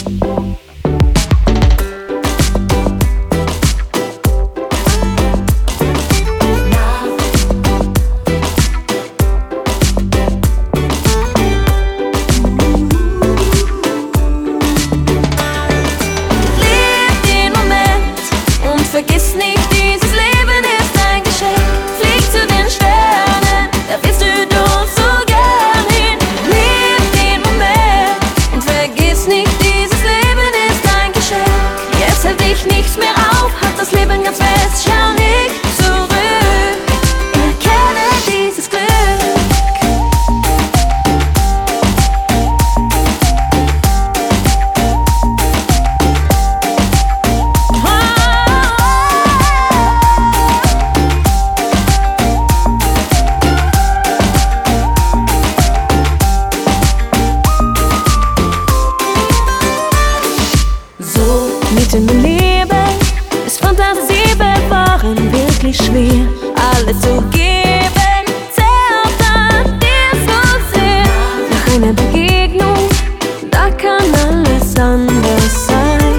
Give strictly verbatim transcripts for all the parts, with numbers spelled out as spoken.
Vergiss nicht, dieses Leben ist ein Geschenk. Flieg zu den Sternen, da wirst du doch so gern hin. Leb den Moment und vergiss nicht, dieses Leben ist ein Geschenk. Jetzt hält dich nichts mehr auf, halt das Leben ganz fest, schau nicht zurück. Erkenne dieses Glück. Mitten im Leben ist Fantasie bewahren wirklich schwer. Alles zu geben, zählt an dir so sehr. Nach einer Begegnung, da kann alles anders sein.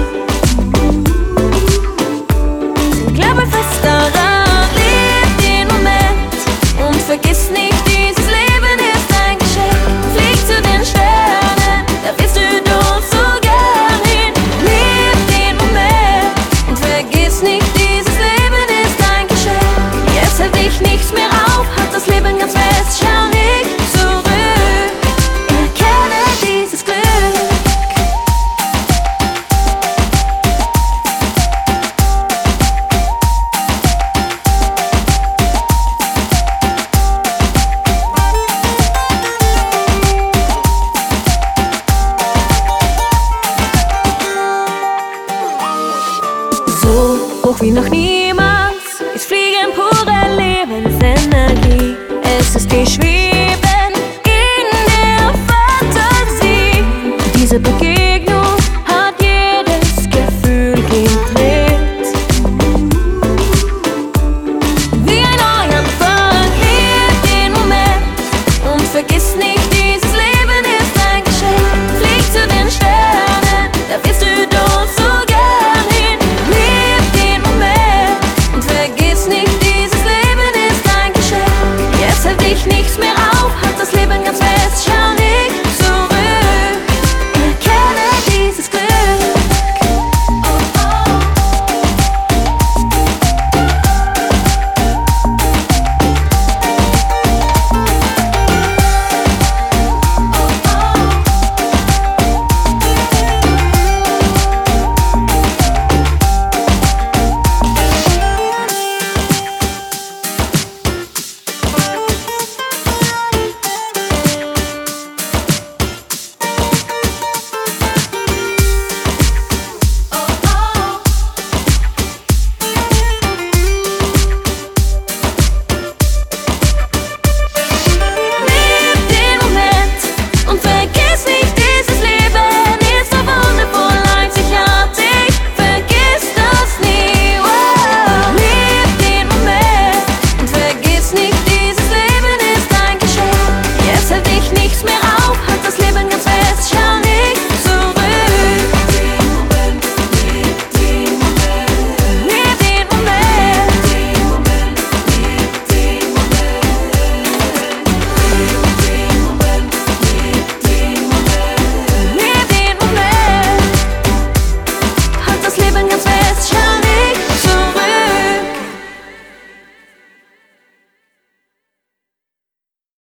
Glaube fest daran, leb den Moment und vergiss nicht, dieses Leben ist ein Geschenk. Flieg zu den Sternen, da wirst du doch so gern hin. Vergiss nicht, dieses Leben ist ein Geschenk. Jetzt hält dich nichts mehr auf, halt das Leben ganz fest, schau nicht zurück. Erkenne dieses Glück. So hoch wie noch niemals ist Fliegen pure Lebensenergie. Es ist wie Schweben in der Fantasie. Diese Begegnung